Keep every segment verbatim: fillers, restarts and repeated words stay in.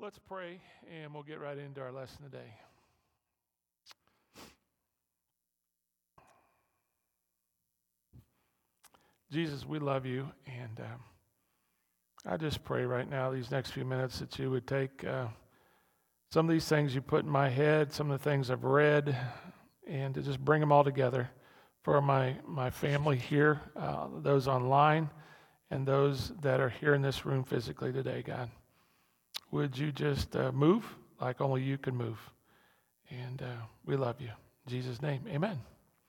Let's pray, and we'll get right into our lesson today. Jesus, we love you, and uh, I just pray right now, these next few minutes, that you would take uh, some of these things you put in my head, some of the things I've read, and to just bring them all together for my, my family here, uh, those online, and those that are here in this room physically today, God. Would you just uh, move like only you can move? And uh, we love you. In Jesus' name, amen.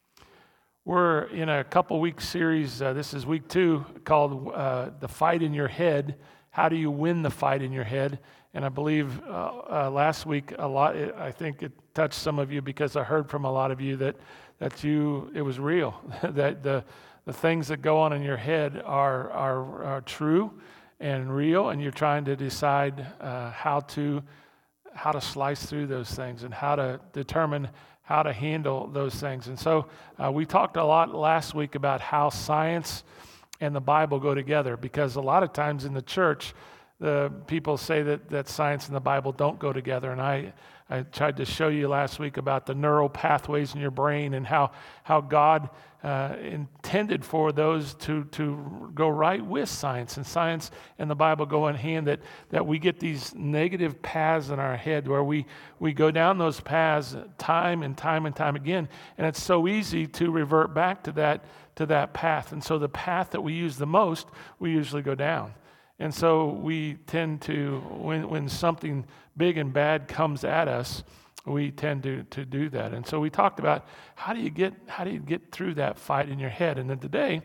We're in a couple week series. Uh, this is week two, called uh, The Fight in Your Head. How do you win the fight in your head? And I believe uh, uh, last week, a lot. I think it touched some of you because I heard from a lot of you that that you it was real. that the the things that go on in your head are are, are true and real, and you're trying to decide uh, how to how to slice through those things and how to determine how to handle those things. And so uh, we talked a lot last week about how science and the Bible go together, because a lot of times in the church, the people say that, that science and the Bible don't go together. And I, I tried to show you last week about the neural pathways in your brain and how, how God uh, intended for those to, to go right with science. And science and the Bible go in hand, that, that we get these negative paths in our head where we, we go down those paths time and time and time again. And it's so easy to revert back to that, to that path. And so the path that we use the most, we usually go down. And so we tend to, when when something big and bad comes at us, we tend to, to do that. And so we talked about how do you get how do you get through that fight in your head. And then today,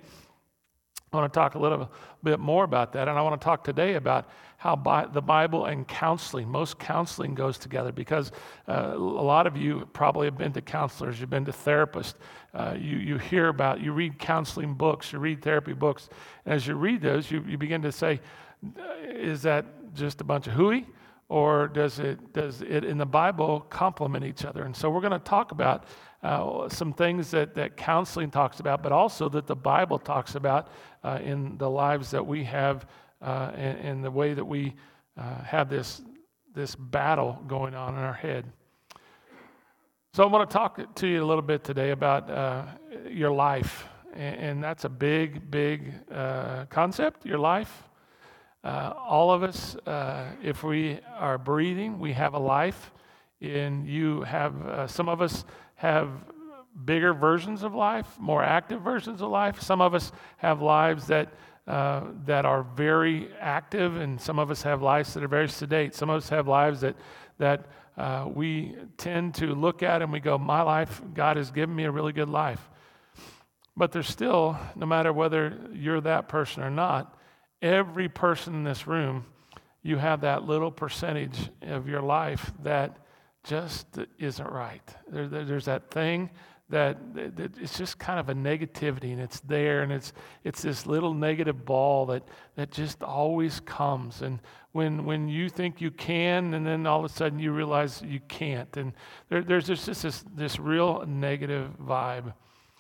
I want to talk a little bit more about that. And I want to talk today about how bi- the Bible and counseling, most counseling goes together, because uh, a lot of you probably have been to counselors, you've been to therapists, uh, you, you hear about, you read counseling books, you read therapy books. And as you read those, you, you begin to say, is that just a bunch of hooey? Or does it does it in the Bible complement each other? And so we're going to talk about uh, some things that, that counseling talks about, but also that the Bible talks about uh, in the lives that we have, uh, and, and the way that we uh, have this this battle going on in our head. So I want to talk to you a little bit today about uh, your life, and, and that's a big, big uh, concept. Your life. Uh, all of us, uh, if we are breathing, we have a life. And you have, uh, some of us have bigger versions of life, more active versions of life. Some of us have lives that uh, that are very active, and some of us have lives that are very sedate. Some of us have lives that that uh, we tend to look at and we go, my life, God has given me a really good life. But there's still, no matter whether you're that person or not, every person in this room, you have that little percentage of your life that just isn't right. There, there, there's that thing that, that it's just kind of a negativity, and it's there, and it's it's this little negative ball that that just always comes. And when when you think you can, and then all of a sudden you realize you can't, and there, there's just this this real negative vibe.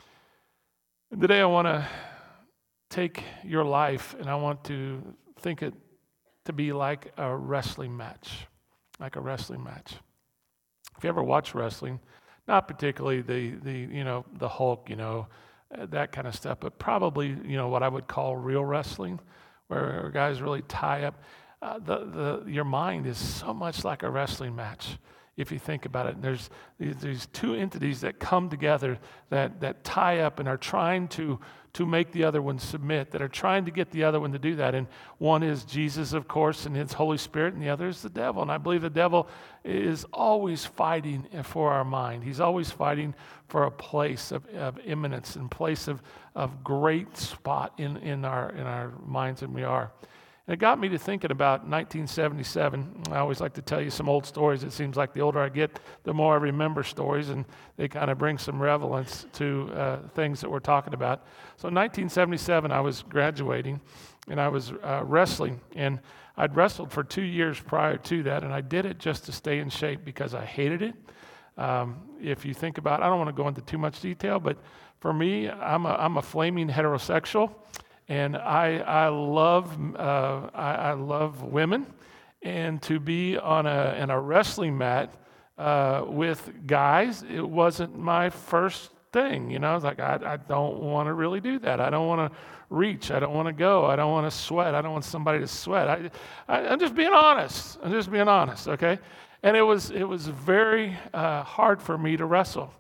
And today I want to take your life, and I want to think it to be like a wrestling match, like a wrestling match. If you ever watch wrestling, not particularly the the you know the Hulk, you know, that kind of stuff, but probably you know what I would call real wrestling, where guys really tie up. Uh, the the your mind is so much like a wrestling match. If you think about it, there's these, these two entities that come together that, that tie up and are trying to, to make the other one submit, that are trying to get the other one to do that. And one is Jesus, of course, and his Holy Spirit, and the other is the devil. And I believe the devil is always fighting for our mind. He's always fighting for a place of, of imminence and place of, of great spot in, in, our, in our minds, and we are. And it got me to thinking about nineteen seventy-seven. I always like to tell you some old stories. It seems like the older I get, the more I remember stories, and they kind of bring some relevance to uh, things that we're talking about. So in nineteen seventy-seven, I was graduating, and I was uh, wrestling. And I'd wrestled for two years prior to that, and I did it just to stay in shape because I hated it. Um, if you think about it, I don't want to go into too much detail, but for me, I'm a, I'm a flaming heterosexual. And I I love uh, I, I love women, And to be on a, in a wrestling mat uh, with guys, it wasn't my first thing. You know, I was like, I, I don't want to really do that. I don't want to reach. I don't want to go. I don't want to sweat. I don't want somebody to sweat. I, I, I'm just being honest. I'm just being honest, okay? And it was, it was very uh, hard for me to wrestle.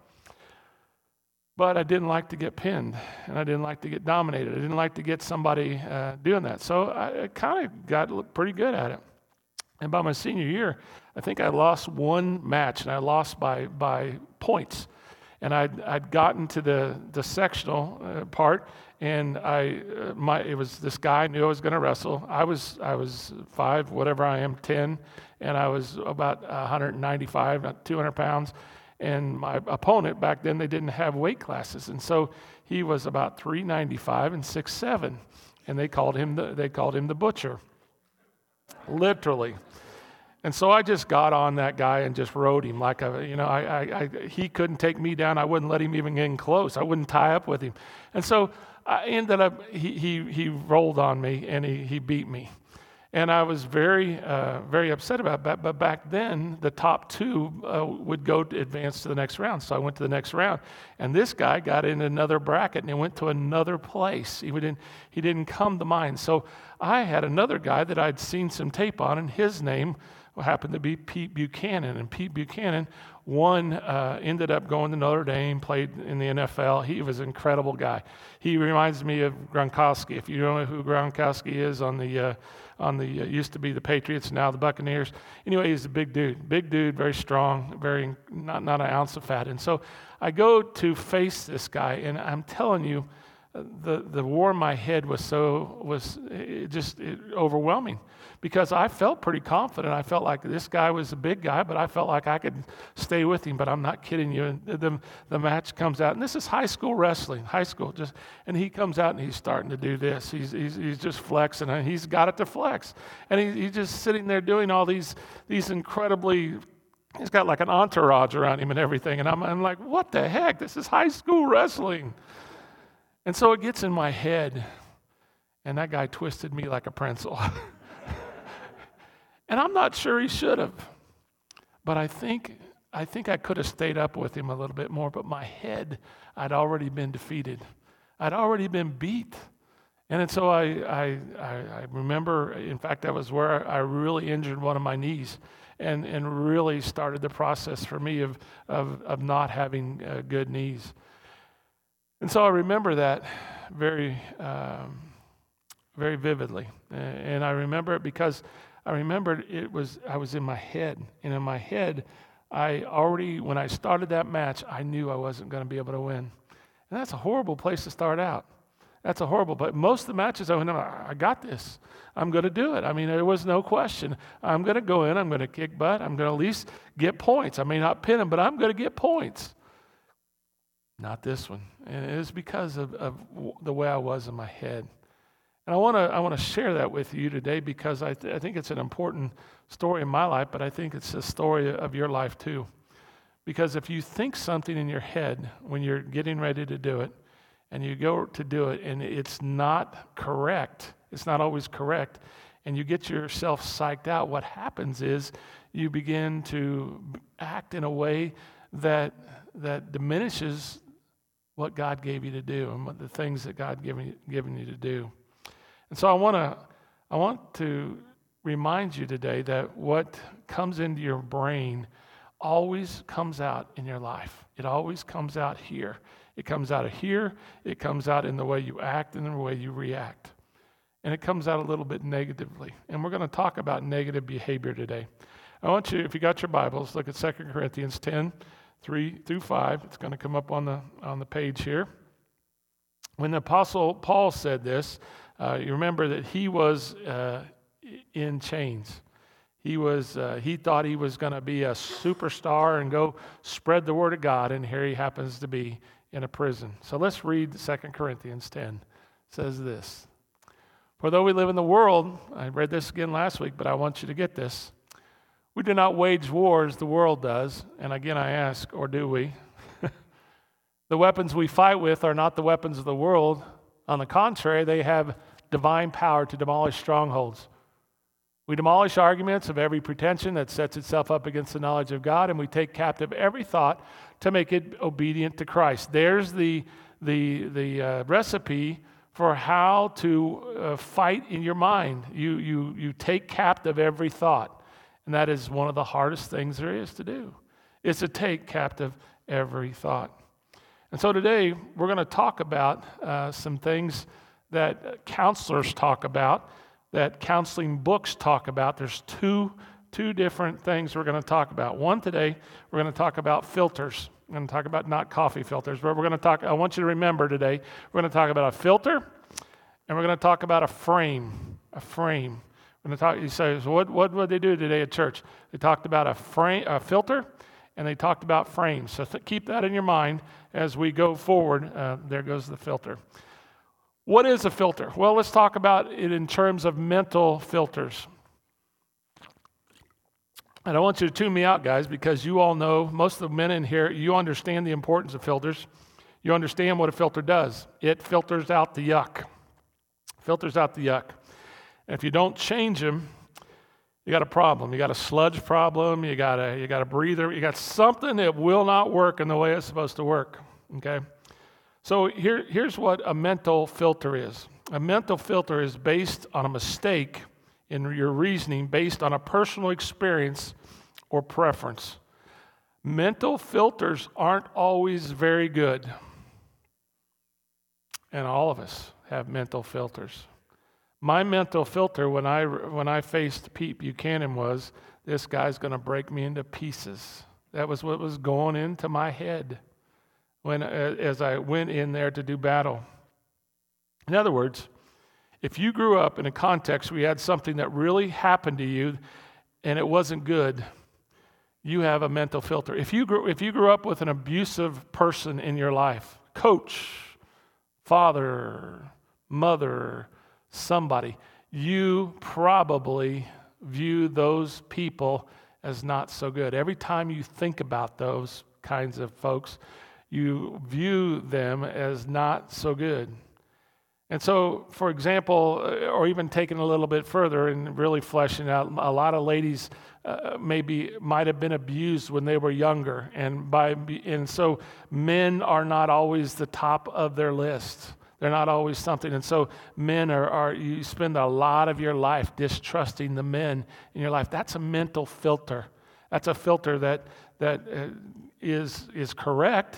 But I didn't like to get pinned, and I didn't like to get dominated. I didn't like to get somebody uh, doing that. So I, I kind of got pretty good at it. And by my senior year, I think I lost one match, and I lost by by points. And I'd, I'd gotten to the, the sectional uh, part, and I uh, my it was this guy I knew I was going to wrestle. I was I was five, whatever I am, ten, and I was about one ninety-five, not two hundred pounds. And my opponent back then, they didn't have weight classes, and so he was about three ninety-five and six seven, and they called him the they called him the Butcher, literally. And so I just got on that guy and just rode him like a, you know, I, I, I he couldn't take me down. I wouldn't let him even get in close. I wouldn't tie up with him. And so I ended up, he he, he rolled on me and he, he beat me. And I was very, uh, very upset about that. But back then, the top two uh, would go to advance to the next round. So I went to the next round. And this guy got in another bracket and he went to another place. He didn't, he didn't come to mine. So I had another guy that I'd seen some tape on, and his name happened to be Pete Buchanan. And Pete Buchanan, one uh, ended up going to Notre Dame, played in the N F L. He was an incredible guy. He reminds me of Gronkowski. If you don't know who Gronkowski is on the uh, on the uh, used to be the Patriots, now the Buccaneers. Anyway, he's a big dude, big dude, very strong, very not not an ounce of fat. And so I go to face this guy, and I'm telling you, the the war in my head was so was it just it, overwhelming, because I felt pretty confident. I felt like this guy was a big guy, but I felt like I could stay with him. But I'm not kidding you. And the the match comes out, and this is high school wrestling, high school. Just and he comes out and he's starting to do this. He's he's, he's just flexing, and he's got it to flex, and he, he's just sitting there doing all these these incredibly. He's got like an entourage around him and everything, and I'm I'm like, what the heck? This is high school wrestling. And so it gets in my head, and that guy twisted me like a pretzel. And I'm not sure he should have, but I think I think I could have stayed up with him a little bit more, but my head, I'd already been defeated. I'd already been beat. And so I, I, I, I remember, in fact, that was where I really injured one of my knees, and, and really started the process for me of, of, of not having uh, good knees. And so I remember that very, um, very vividly. And I remember it because I remembered it was, I was in my head. And in my head, I already, when I started that match, I knew I wasn't going to be able to win. And that's a horrible place to start out. That's a horrible, but most of the matches I went, I got this. I'm going to do it. I mean, there was no question. I'm going to go in, I'm going to kick butt, I'm going to at least get points. I may not pin him, but I'm going to get points. Not this one. And it was because of, of the way I was in my head. And I want to I want to share that with you today, because I, th- I think it's an important story in my life, but I think it's a story of your life too. Because if you think something in your head when you're getting ready to do it, and you go to do it, and it's not correct, it's not always correct, and you get yourself psyched out, what happens is you begin to act in a way that that diminishes what God gave you to do and what the things that God given given you to do. And so I want to I want to remind you today that what comes into your brain always comes out in your life. It always comes out here. It comes out of here. It comes out in the way you act and the way you react. And it comes out a little bit negatively. And we're going to talk about negative behavior today. I want you, if you got your Bibles, look at Second Corinthians ten, three through five. It's going to come up on the on the page here. When the Apostle Paul said this, uh, you remember that he was uh, in chains. He was. Uh, he thought he was going to be a superstar and go spread the word of God, and here he happens to be in a prison. So let's read Second Corinthians ten. It says this: For though we live in the world, I read this again last week, but I want you to get this. We do not wage war as the world does. And again, I ask, or do we? The weapons we fight with are not the weapons of the world. On the contrary, they have divine power to demolish strongholds. We demolish arguments of every pretension that sets itself up against the knowledge of God, and we take captive every thought to make it obedient to Christ. There's the, the, the uh, recipe for how to uh, fight in your mind. You, you, you take captive every thought, and that is one of the hardest things there is to do, is to take captive every thought. And so today, we're going to talk about uh, some things that counselors talk about, that counseling books talk about. There's two, two different things we're going to talk about. One today, we're going to talk about filters. We're going to talk about not coffee filters, but we're going to talk, I want you to remember today, we're going to talk about a filter, and we're going to talk about a frame, a frame. We're going to talk, you say, so what, what did they do today at church? They talked about a frame, a filter, and they talked about frames. So th- keep that in your mind as we go forward. Uh, there goes the filter. What is a filter? Well, let's talk about it in terms of mental filters. And I want you to tune me out, guys, because you all know, most of the men in here, you understand the importance of filters. You understand what a filter does. It filters out the yuck. Filters out the yuck. And if you don't change them, you got a problem. You got a sludge problem. You got a you got a breather. You got something that will not work in the way it's supposed to work. Okay. So here, here's what a mental filter is. A mental filter is based on a mistake in your reasoning, based on a personal experience or preference. Mental filters aren't always very good. And all of us have mental filters. My mental filter when I, when I faced Pete Buchanan was, this guy's going to break me into pieces. That was what was going into my head when as I went in there to do battle. In other words, if you grew up in a context where you had something that really happened to you and it wasn't good, you have a mental filter. If you grew, if you grew up with an abusive person in your life, coach, father, mother, somebody, you probably view those people as not so good. Every time you think about those kinds of folks, you view them as not so good. And so, for example, or even taking a little bit further and really fleshing out, a lot of ladies uh, maybe might have been abused when they were younger, and by and so men are not always the top of their list. They're not always something. And so men are, are, you spend a lot of your life distrusting the men in your life. That's a mental filter. That's a filter that that uh, is is correct,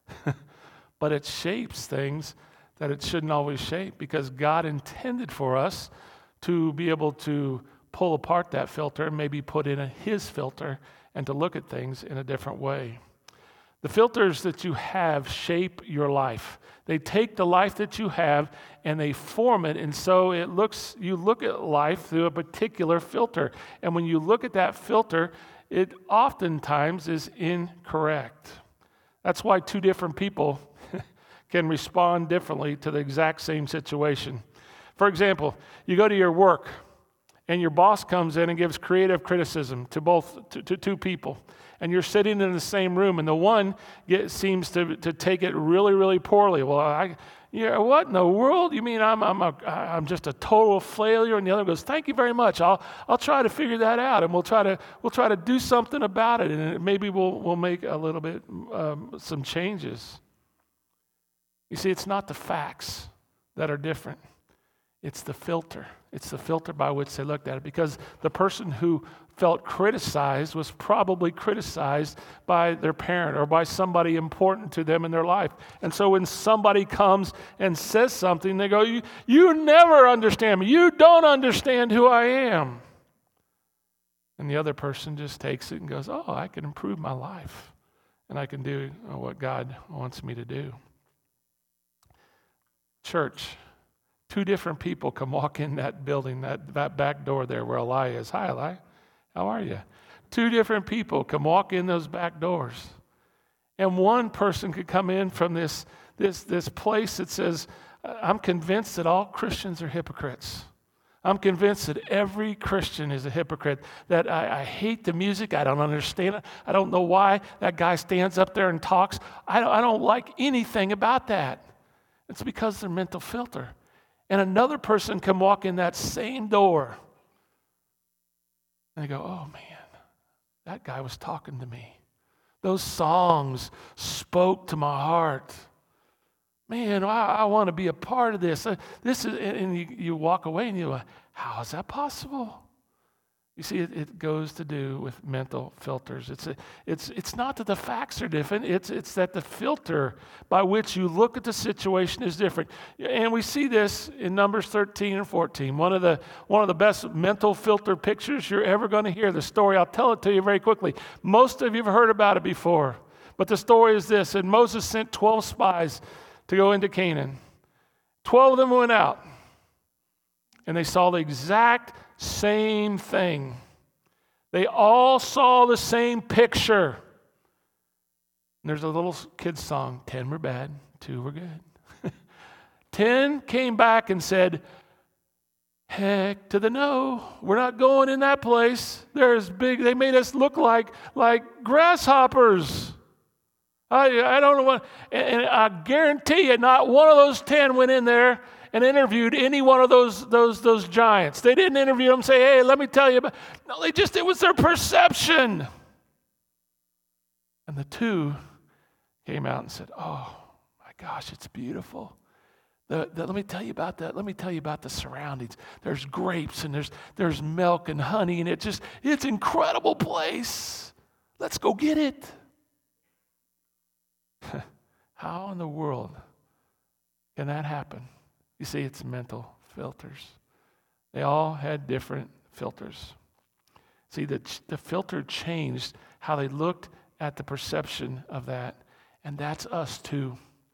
but it shapes things that it shouldn't always shape, because God intended for us to be able to pull apart that filter and maybe put in a His filter and to look at things in a different way. The filters that you have shape your life. They take the life that you have and they form it, and so it looks. You look at life through a particular filter, and when you look at that filter, it oftentimes is incorrect. That's why two different people can respond differently to the exact same situation. For example, you go to your work, and your boss comes in and gives creative criticism to both to, to two people. And you're sitting in the same room, and the one get, seems to, to take it really, really poorly. Well, I, yeah, what in the world? You mean I'm I'm a, I'm just a total failure? And the other goes, "Thank you very much. I'll I'll try to figure that out, and we'll try to we'll try to do something about it, and maybe we'll we'll make a little bit um, some changes." You see, it's not the facts that are different. It's the filter. It's the filter by which they looked at it, because the person who felt criticized was probably criticized by their parent or by somebody important to them in their life. And so when somebody comes and says something, they go, you, you never understand me. You don't understand who I am. And the other person just takes it and goes, oh, I can improve my life, and I can do what God wants me to do. Church, two different people can walk in that building, that, that back door there where Eli is. Hi, Eli. How are you? Two different people can walk in those back doors. And one person could come in from this, this, this place that says, I'm convinced that all Christians are hypocrites. I'm convinced that every Christian is a hypocrite, that I, I hate the music. I don't understand it. I don't know why that guy stands up there and talks. I don't, I don't like anything about that. It's because their mental filter. And another person can walk in that same door And they go, oh man, that guy was talking to me. Those songs spoke to my heart. Man, I, I want to be a part of this. Uh, this is, and you, you walk away and you go, how is that possible? You see, it, it goes to do with mental filters. It's a, it's it's not that the facts are different. It's it's that the filter by which you look at the situation is different. And we see this in Numbers thirteen and fourteen. One of the one of the best mental filter pictures you're ever going to hear. The story, I'll tell it to you very quickly. Most of you have heard about it before, but the story is this: and Moses sent twelve spies to go into Canaan. Twelve of them went out, and they saw the exact same thing. They all saw the same picture. And there's a little kid's song, ten were bad, two were good. ten came back and said, heck to the no, we're not going in that place. There's big, they made us look like, like grasshoppers. I, I don't know what, and I guarantee you not one of those ten went in there and interviewed any one of those those those giants. They didn't interview them and say, hey, let me tell you about, no, they just, it was their perception. And the two came out and said, oh my gosh, it's beautiful. The, the, let me tell you about that. Let me tell you about the surroundings. There's grapes and there's there's milk and honey, and it just, it's an incredible place. Let's go get it. How in the world can that happen? You see, it's mental filters. They all had different filters. See, the, the filter changed how they looked at the perception of that, and that's us too.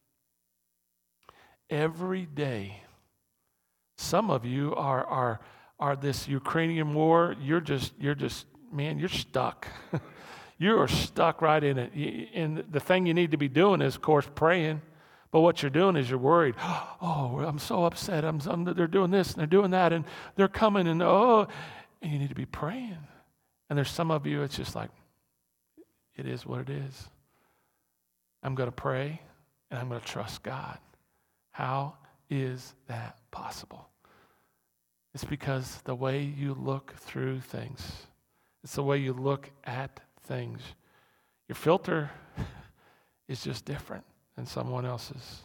Every day, some of you are are are this Ukrainian war. You're just you're just man, you're stuck. You are stuck right in it. And the thing you need to be doing is, of course, praying. But what you're doing is you're worried. Oh, I'm so upset. I'm, I'm, they're doing this and they're doing that and they're coming and oh, and you need to be praying. And there's some of you, it's just like, it is what it is. I'm going to pray and I'm going to trust God. How is that possible? It's because the way you look through things. It's the way you look at things. Your filter is just different than someone else's.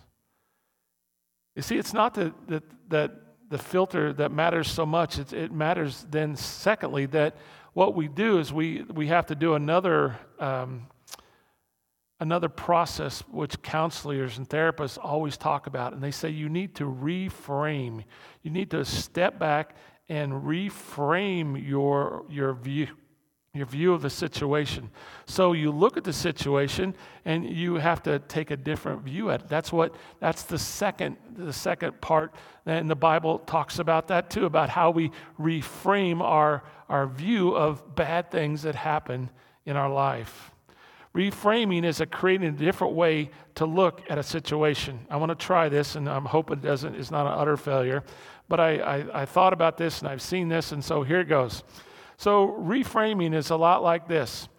You see, it's not that that, that the filter that matters so much. It, it matters then, secondly, that what we do is we, we have to do another um, another process which counselors and therapists always talk about, and they say you need to reframe. You need to step back and reframe your your view. Your view of the situation. So you look at the situation and you have to take a different view at it. That's what that's the second the second part, and the Bible talks about that too, about how we reframe our our view of bad things that happen in our life. Reframing is a creating a different way to look at a situation. I want to try this, and I'm hoping it doesn't it's not an utter failure. But I, I, I thought about this and I've seen this, and so here it goes. So reframing is a lot like this.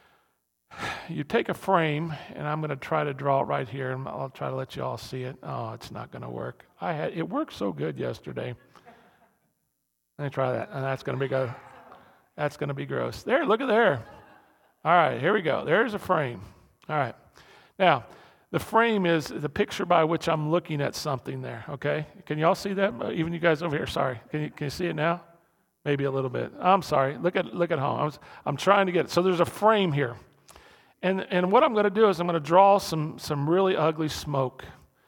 You take a frame, and I'm going to try to draw it right here, and I'll try to let you all see it. Oh, it's not going to work. I had it worked so good yesterday. Let me try that, and that's going to be good. That's going to be gross. There, look at there. All right, here we go. There's a frame. All right. Now, the frame is the picture by which I'm looking at something there, okay? Can you all see that? Even you guys over here, sorry. Can you, can you see it now? Maybe a little bit. I'm sorry. Look at look at home. I was, I'm trying to get it. So there's a frame here. And and what I'm going to do is I'm going to draw some some really ugly smoke.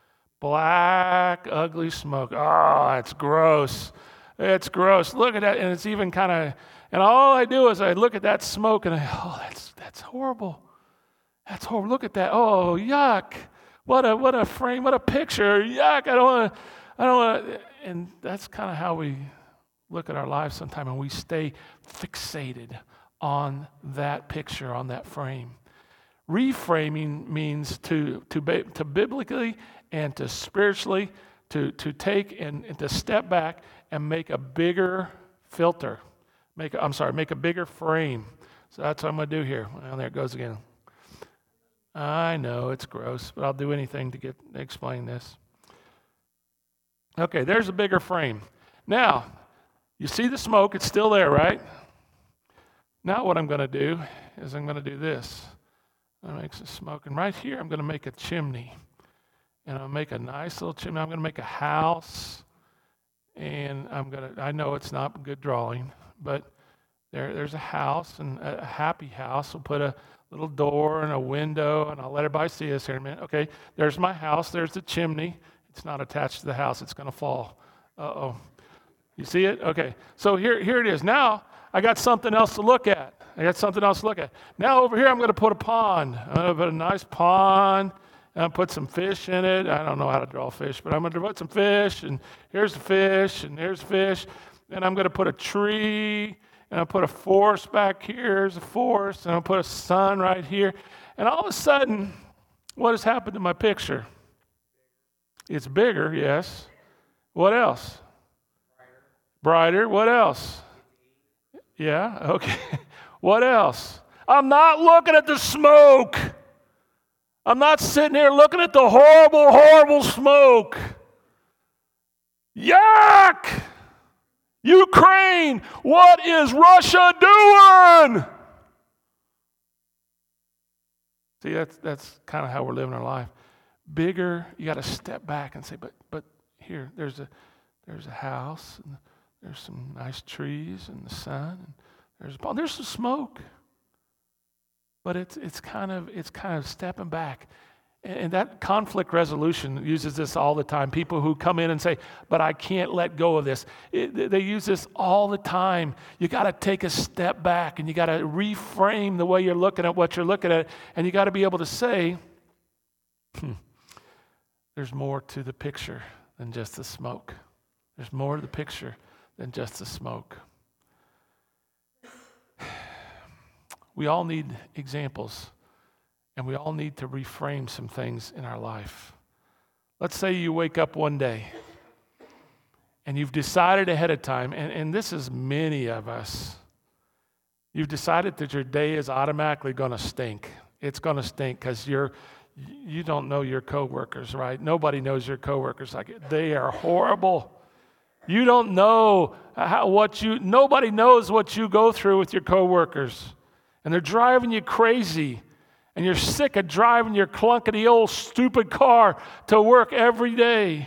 Black, ugly smoke. Oh, it's gross. It's gross. Look at that. And it's even kind of, and all I do is I look at that smoke and I, oh, that's that's horrible. That's horrible. Look at that. Oh, yuck. What a what a frame. What a picture. Yuck. I don't want to, I don't want to. And that's kind of how we look at our lives sometimes, and we stay fixated on that picture, on that frame. Reframing means to to, to biblically and to spiritually to, to take and, and to step back and make a bigger filter. Make a, I'm sorry, make a bigger frame. So that's what I'm going to do here. Well, there it goes again. I know it's gross, but I'll do anything to get explain this. Okay, there's a bigger frame. Now, you see the smoke, it's still there, right? Now what I'm going to do is I'm going to do this. I'm going to make some smoke. And right here, I'm going to make a chimney. And I'll make a nice little chimney. I'm going to make a house. And I'm going to, I know it's not good drawing, but there, there's a house, and a happy house. We'll put a little door and a window, and I'll let everybody see this here in a minute. Okay, there's my house. There's the chimney. It's not attached to the house. It's going to fall. Uh-oh. You see it? Okay. So here, here it is. Now I got something else to look at. I got something else to look at. Now over here I'm going to put a pond. I'm going to put a nice pond, and I'll put some fish in it. I don't know how to draw fish, but I'm going to put some fish, and here's the fish, and here's fish. And I'm going to put a tree, and I'll put a forest back here. Here's a forest, and I'll put a sun right here. And all of a sudden, what has happened to my picture? It's bigger, yes. What else? Brighter. What else? Yeah, okay. What else? I'm not looking at the smoke. I'm not sitting here looking at the horrible, horrible smoke. Yuck! Ukraine, what is Russia doing? See, that's that's kind of how we're living our life. Bigger, you got to step back and say, but but here, there's a there's a house, and there's some nice trees and the sun, and there's a, there's some smoke. But it's it's kind of it's kind of stepping back. And that conflict resolution uses this all the time. People who come in and say, but I can't let go of this. It, they use this all the time. You got to take a step back, and you got to reframe the way you're looking at what you're looking at. And you got to be able to say, hmm, there's more to the picture than just the smoke. There's more to the picture than just the smoke. We all need examples. And we all need to reframe some things in our life. Let's say you wake up one day and you've decided ahead of time, and, and this is many of us, you've decided that your day is automatically going to stink. It's going to stink because you're you don't know your coworkers, right? Nobody knows your coworkers. Like, they are horrible. You don't know how, what you, nobody knows what you go through with your coworkers. And they're driving you crazy. And you're sick of driving your clunkety old stupid car to work every day.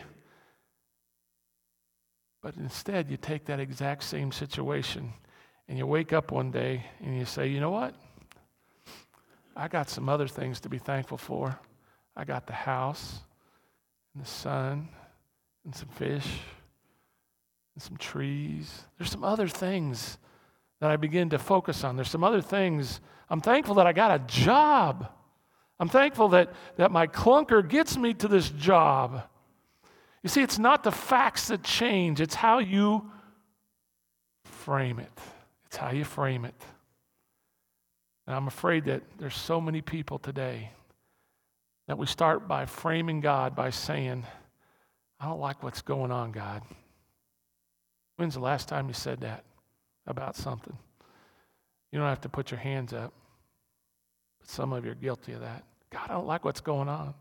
But instead, you take that exact same situation and you wake up one day and you say, you know what? I got some other things to be thankful for. I got the house and the sun and some fish and some trees. There's some other things that I begin to focus on. There's some other things. I'm thankful that I got a job. I'm thankful that, that my clunker gets me to this job. You see, it's not the facts that change. It's how you frame it. It's how you frame it. And I'm afraid that there's so many people today that we start by framing God by saying, I don't like what's going on, God. When's the last time you said that about something? You don't have to put your hands up, but some of you are guilty of that. God, I don't like what's going on.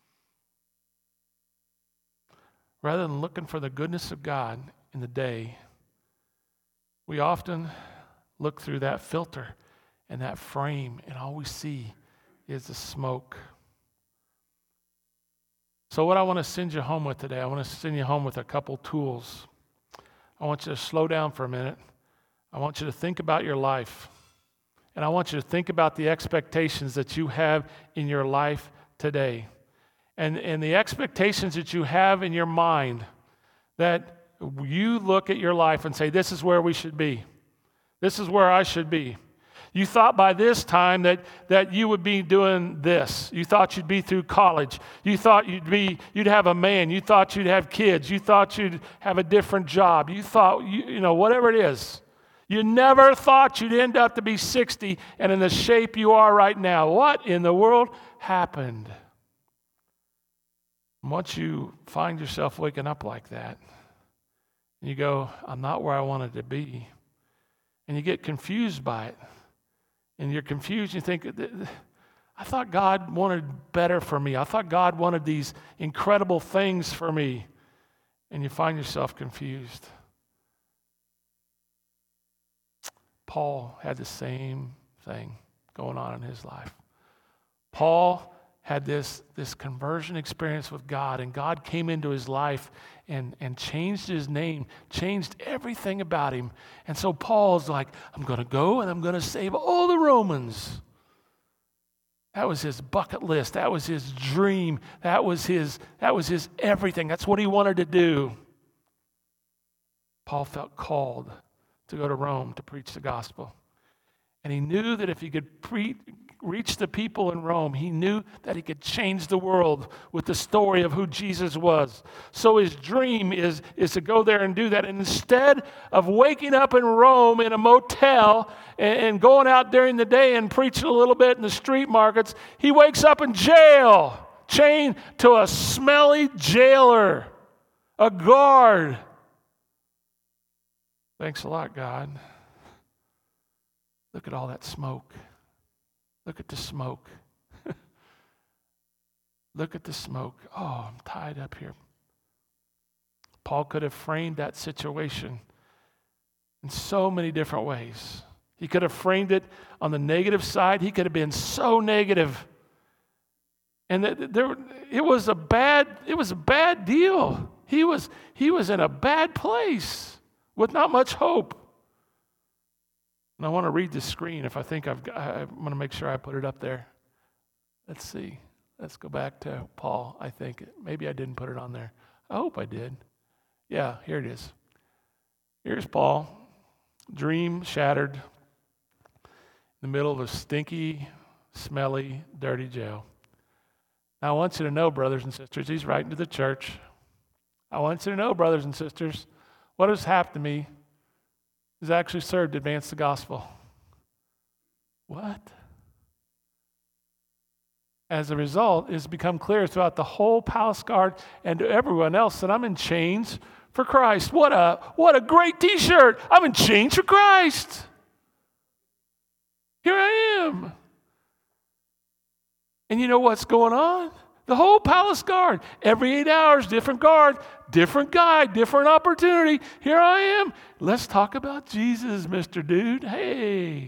Rather than looking for the goodness of God in the day, we often look through that filter and that frame, and all we see is the smoke. So what I want to send you home with today, I want to send you home with a couple tools. I want you to slow down for a minute. I want you to think about your life. And I want you to think about the expectations that you have in your life today. And, and the expectations that you have in your mind, that you look at your life and say, this is where we should be. This is where I should be. You thought by this time that, that you would be doing this. You thought you'd be through college. You thought you'd be you'd have a man. You thought you'd have kids. You thought you'd have a different job. You thought, you, you know, whatever it is. You never thought you'd end up to be sixty and in the shape you are right now. What in the world happened? Once you find yourself waking up like that, and you go, I'm not where I wanted to be, and you get confused by it, and you're confused, you think, I thought God wanted better for me. I thought God wanted these incredible things for me, and you find yourself confused. Paul had the same thing going on in his life. Paul had this, this conversion experience with God, and God came into his life and, and changed his name, changed everything about him. And so Paul's like, I'm going to go and I'm going to save all the Romans. That was his bucket list. That was his dream. That was his, that was his everything. That's what he wanted to do. Paul felt called to go to Rome to preach the gospel. And he knew that if he could pre- reach the people in Rome, he knew that he could change the world with the story of who Jesus was. So his dream is, is to go there and do that. And instead of waking up in Rome in a motel and, and going out during the day and preaching a little bit in the street markets, he wakes up in jail, chained to a smelly jailer, a guard. Thanks a lot, God. Look at all that smoke. Look at the smoke. Look at the smoke. Oh, I'm tied up here. Paul could have framed that situation in so many different ways. He could have framed it on the negative side. He could have been so negative. And there, it was a bad, it was a bad deal. He was, he was in a bad place with not much hope. And I want to read the screen. If I think I've got, I want to make sure I put it up there. Let's see. Let's go back to Paul, I think. Maybe I didn't put it on there. I hope I did. Yeah, here it is. Here's Paul. Dream shattered in the middle of a stinky, smelly, dirty jail. Now, I want you to know, brothers and sisters, he's writing to the church. I want you to know, brothers and sisters, what has happened to me has actually served to advance the gospel. What? As a result, it's become clear throughout the whole palace guard and to everyone else that I'm in chains for Christ. What a, what a great t-shirt. I'm in chains for Christ. Here I am. And you know what's going on? The whole palace guard, every eight hours, different guard, different guy, different opportunity. Here I am. Let's talk about Jesus, Mister Dude. Hey.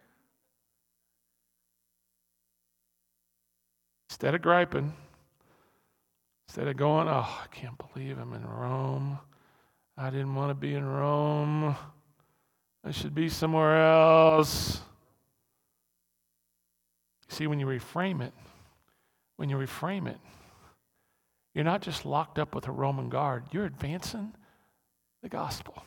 Instead of griping, instead of going, oh, I can't believe I'm in Rome. I didn't want to be in Rome. I should be somewhere else. See, when you reframe it, When you reframe it, you're not just locked up with a Roman guard. You're advancing the gospel.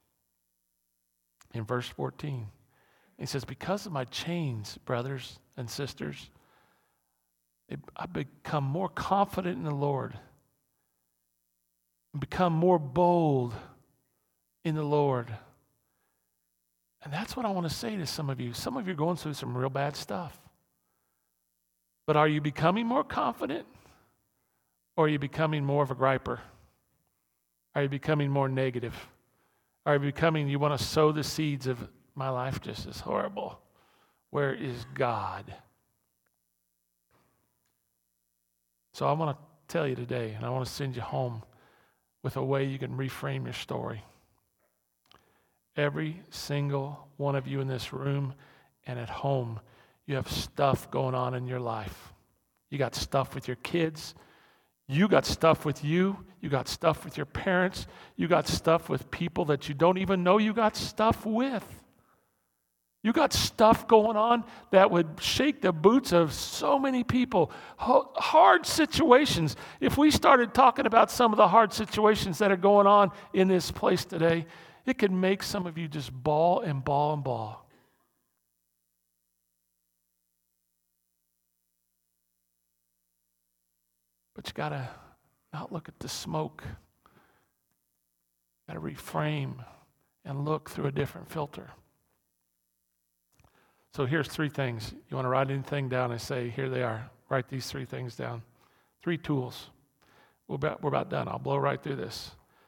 In verse fourteen, he says, because of my chains, brothers and sisters, I've become more confident in the Lord and become more bold in the Lord. And that's what I want to say to some of you. Some of you are going through some real bad stuff. But are you becoming more confident? Or are you becoming more of a griper? Are you becoming more negative? Are you becoming, you want to sow the seeds of, my life just is horrible. Where is God? So I want to tell you today, and I want to send you home with a way you can reframe your story. Every single one of you in this room and at home, you have stuff going on in your life. You got stuff with your kids. You got stuff with you. You got stuff with your parents. You got stuff with people that you don't even know you got stuff with. You got stuff going on that would shake the boots of so many people. Hard situations. If we started talking about some of the hard situations that are going on in this place today, it could make some of you just bawl and bawl and bawl. But you got to not look at the smoke. You got to reframe and look through a different filter. So here's three things. You want to write anything down and say, here they are. Write these three things down. Three tools. We're about, we're about done. I'll blow right through this.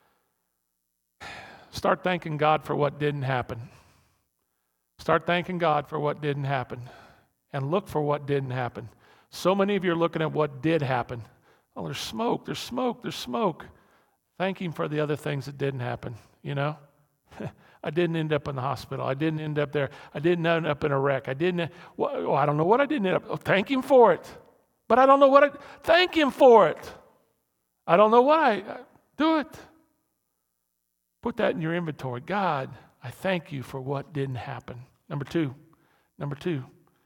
Start thanking God for what didn't happen. Start thanking God for what didn't happen. And look for what didn't happen. So many of you are looking at what did happen. Oh, there's smoke, there's smoke, there's smoke. Thank Him for the other things that didn't happen, you know? I didn't end up in the hospital. I didn't end up there. I didn't end up in a wreck. I didn't, well, I don't know what I didn't end up. Oh, thank him for it. But I don't know what I, thank him for it. I don't know why. Do it. Put that in your inventory. God, I thank you for what didn't happen. Number two, number two,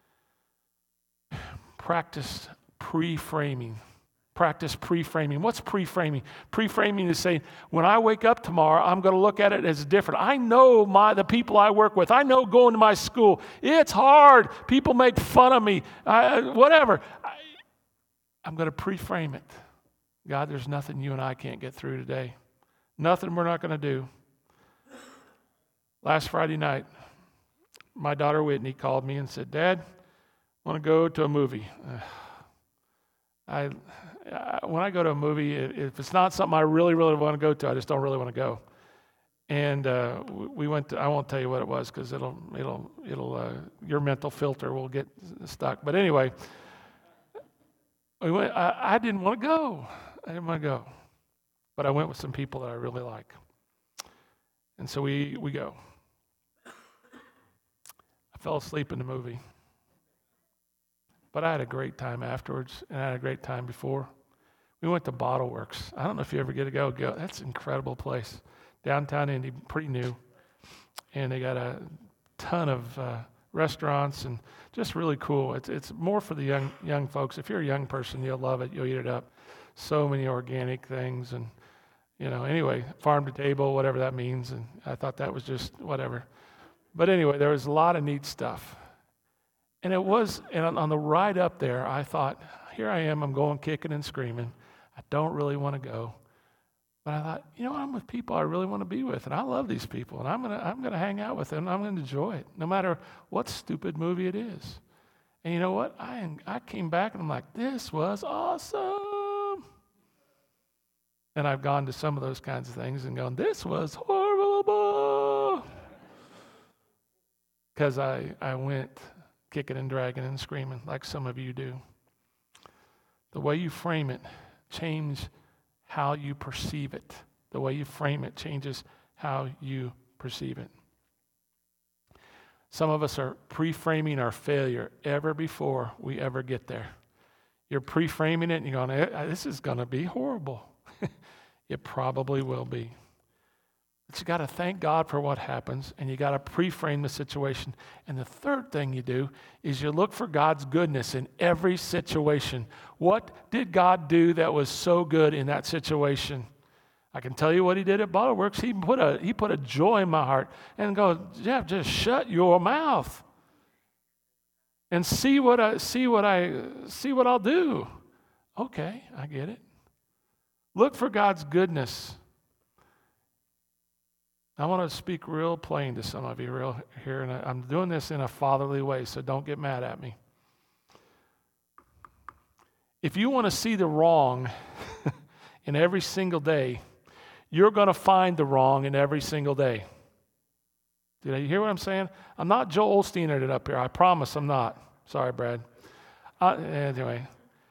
practice pre-framing. Practice pre-framing. What's pre-framing? Pre-framing is saying, when I wake up tomorrow, I'm going to look at it as different. I know my the people I work with. I know going to my school. It's hard. People make fun of me. I, whatever. I, I'm going to pre-frame it. God, there's nothing you and I can't get through today. Nothing we're not going to do. Last Friday night, my daughter Whitney called me and said, Dad, I want to go to a movie. I, I when I go to a movie, if it's not something I really, really want to go to, I just don't really want to go. And uh, we went to, I won't tell you what it was because it'll, it'll, it'll, uh, your mental filter will get stuck. But anyway, we went, I, I didn't want to go. I didn't want to go. But I went with some people that I really like. And so we, we go. I fell asleep in the movie. But I had a great time afterwards, and I had a great time before. We went to Bottle Works. I don't know if you ever get to go. Go. That's an incredible place. Downtown Indy, pretty new. And they got a ton of uh, restaurants and just really cool. It's it's more for the young young folks. If you're a young person, you'll love it. You'll eat it up. So many organic things and, you know, anyway, farm to table, whatever that means. And I thought that was just whatever. But anyway, there was a lot of neat stuff. And it was, and on the ride up there, I thought, here I am, I'm going kicking and screaming. I don't really want to go. But I thought, you know, I'm with people I really want to be with, and I love these people, and I'm gonna I'm gonna hang out with them, and I'm gonna enjoy it, no matter what stupid movie it is. And you know what? I I came back and I'm like, this was awesome. And I've gone to some of those kinds of things and gone, this was horrible. Because I, I went kicking and dragging and screaming like some of you do. The way you frame it changes how you perceive it. The way you frame it changes how you perceive it. Some of us are pre-framing our failure ever before we ever get there. You're pre-framing it and you're going, this is going to be horrible. It probably will be. But you got to thank God for what happens, and you got to pre-frame the situation. And the third thing you do is you look for God's goodness in every situation. What did God do that was so good in that situation? I can tell you what he did at Bottle Works. He put a he put a joy in my heart and go, Jeff, just shut your mouth and see what I see what I see what I'll do. Okay, I get it. Look for God's goodness. I want to speak real plain to some of you real here, and I'm doing this in a fatherly way, so don't get mad at me. If you want to see the wrong in every single day, you're going to find the wrong in every single day. Did you hear what I'm saying? I'm not Joel Osteening it up here. I promise I'm not. Sorry, Brad. Uh, anyway,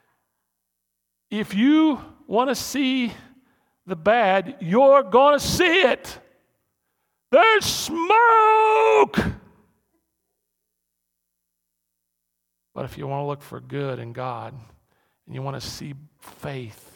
if you want to see the bad, you're going to see it. There's smoke! But if you want to look for good in God, and you want to see faith,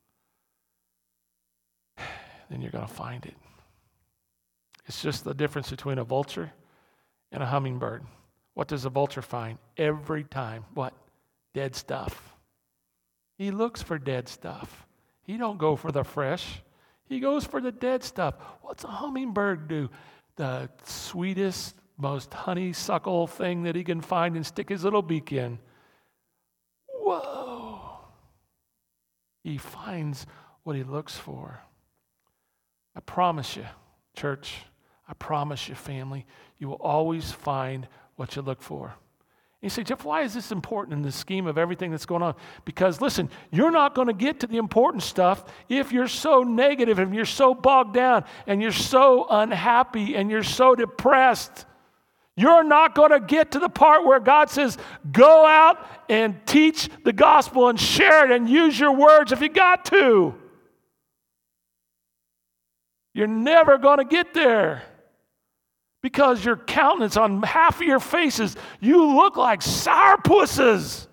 then you're going to find it. It's just the difference between a vulture and a hummingbird. What does a vulture find? Every time, what? Dead stuff. He looks for dead stuff. He don't go for the fresh. He goes for the dead stuff. What's a hummingbird do? The sweetest, most honeysuckle thing that he can find and stick his little beak in. Whoa. He finds what he looks for. I promise you, church, I promise you, family, you will always find what you look for. You say, Jeff, why is this important in the scheme of everything that's going on? Because, listen, you're not going to get to the important stuff if you're so negative and you're so bogged down and you're so unhappy and you're so depressed. You're not going to get to the part where God says, go out and teach the gospel and share it and use your words if you got to. You're never going to get there. Because your countenance on half of your faces, you look like sourpusses.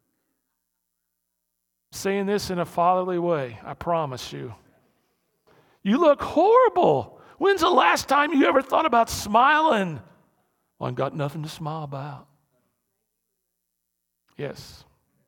Saying this in a fatherly way, I promise you. You look horrible. When's the last time you ever thought about smiling? Well, I've got nothing to smile about. Yes.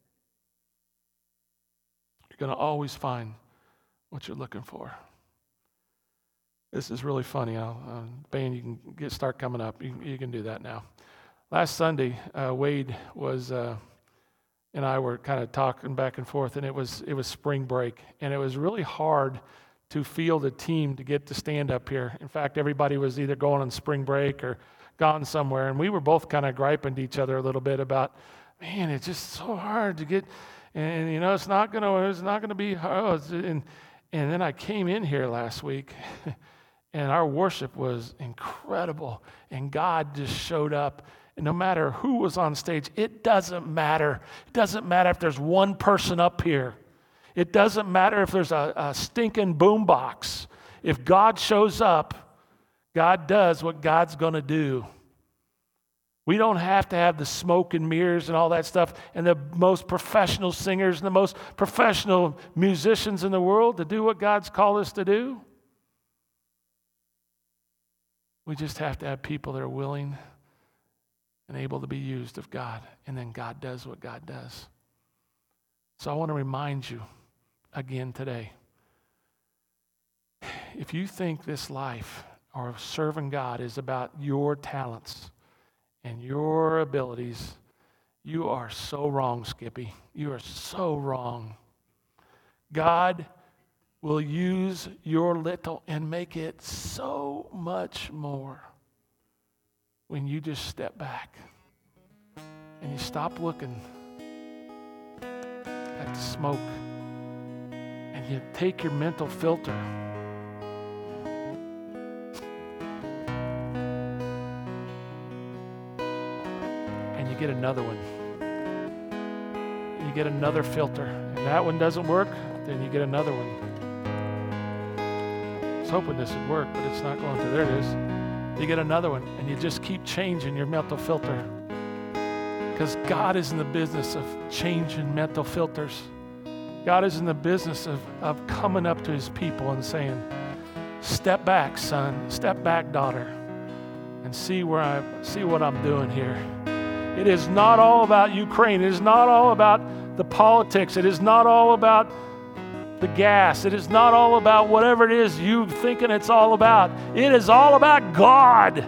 You're going to always find what you're looking for. This is really funny. I'll, uh, band, you can get start coming up. You, you can do that now. Last Sunday, uh, Wade was uh, and I were kind of talking back and forth, and it was it was spring break, and it was really hard to field a team to get to stand up here. In fact, everybody was either going on spring break or gone somewhere, and we were both kind of griping to each other a little bit about, man, it's just so hard to get, and you know, it's not gonna it's not gonna be hard. And and then I came in here last week. And our worship was incredible. And God just showed up. And no matter who was on stage, it doesn't matter. It doesn't matter if there's one person up here. It doesn't matter if there's a, a stinking boombox. If God shows up, God does what God's going to do. We don't have to have the smoke and mirrors and all that stuff and the most professional singers and the most professional musicians in the world to do what God's called us to do. We just have to have people that are willing and able to be used of God. And then God does what God does. So I want to remind you again today. If you think this life or serving God is about your talents and your abilities, you are so wrong, Skippy. You are so wrong. God will use your little and make it so much more when you just step back and you stop looking at the smoke and you take your mental filter and you get another one. You get another filter, and that one doesn't work, then you get another one. I was hoping this would work, but it's not going to. There it is. You get another one, and you just keep changing your mental filter. Because God is in the business of changing mental filters. God is in the business of, of coming up to his people and saying, step back, son, step back, daughter, and see where I see what I'm doing here. It is not all about Ukraine. It is not all about the politics. It is not all about the gas. It is not all about whatever it is you thinking it's all about. It is all about God.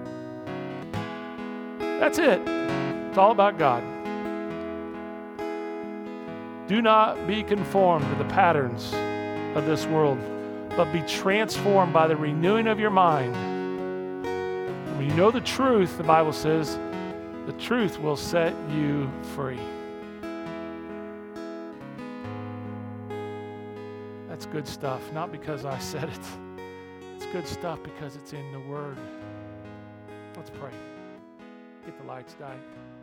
That's it. It's all about God. Do not be conformed to the patterns of this world, but be transformed by the renewing of your mind. And when you know the truth, the Bible says, the truth will set you free. That's good stuff, not because I said it. It's good stuff because it's in the Word. Let's pray. Get the lights dying.